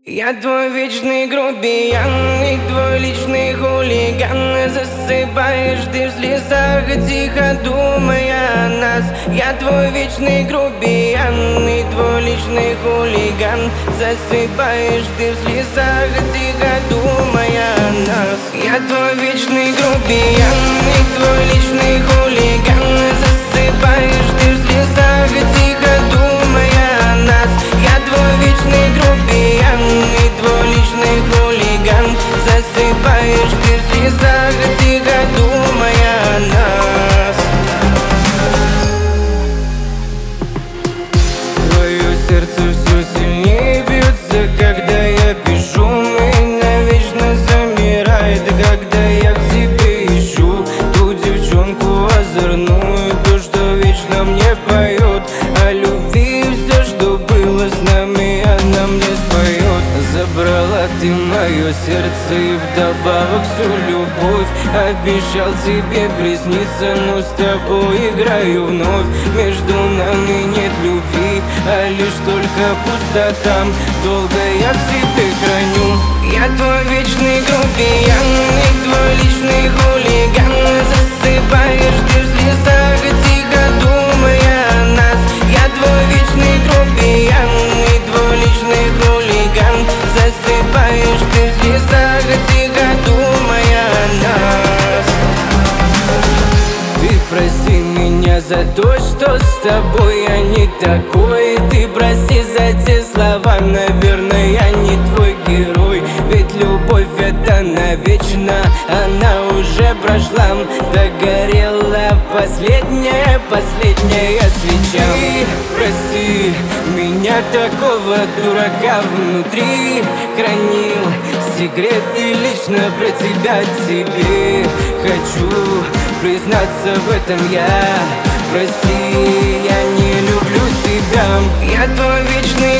Я твой вечный грубиян и твой личный хулиган. Засыпаешь ты в слезах, тихо думая о нас. Я твой вечный грубиян и твой личный хулиган. Засыпаешь ты в слезах, тихо думая о нас. Я твой вечный грубиян и твой личный хулиган. Засыпаешь ты в слезах, тихо думая о нас. Я твой вечный грубиян и твой личный хулиган. Засыпаешь ты в слезах, тихо думая о нас. Твое сердце все сильнее бьется, когда я пишу. Меня вечно замирает, когда я в себе ищу ту девчонку озорную, ту, что вечно мне поет о любви. Все, что было с нами, она мне споет. Забрала ты мое сердце и вдобавок всю любовь. Обещал тебе присниться, но с тобой играю вновь. Между нами нет любви, а лишь только пустота. Долго я в себе храню. Я твой вечный грубиян и твой личный хулиган. Засыпаешь ты в слезах, тихо думая о нас. Я твой вечный грубиян и твой личный хулиган. Засыпаешь ты в слезах, тихо думая о нас. Ты прости меня за то, что с тобой я не такой. Ты прости за те слова, наверное, я не твой герой. Ведь любовь это навечно, она уже прошла. Догорела последняя свеча. Ты прости меня, такого дурака внутри хранил секреты лично про тебя. Тебе хочу признаться в этом я. Прости, я не люблю тебя. Я твой вечный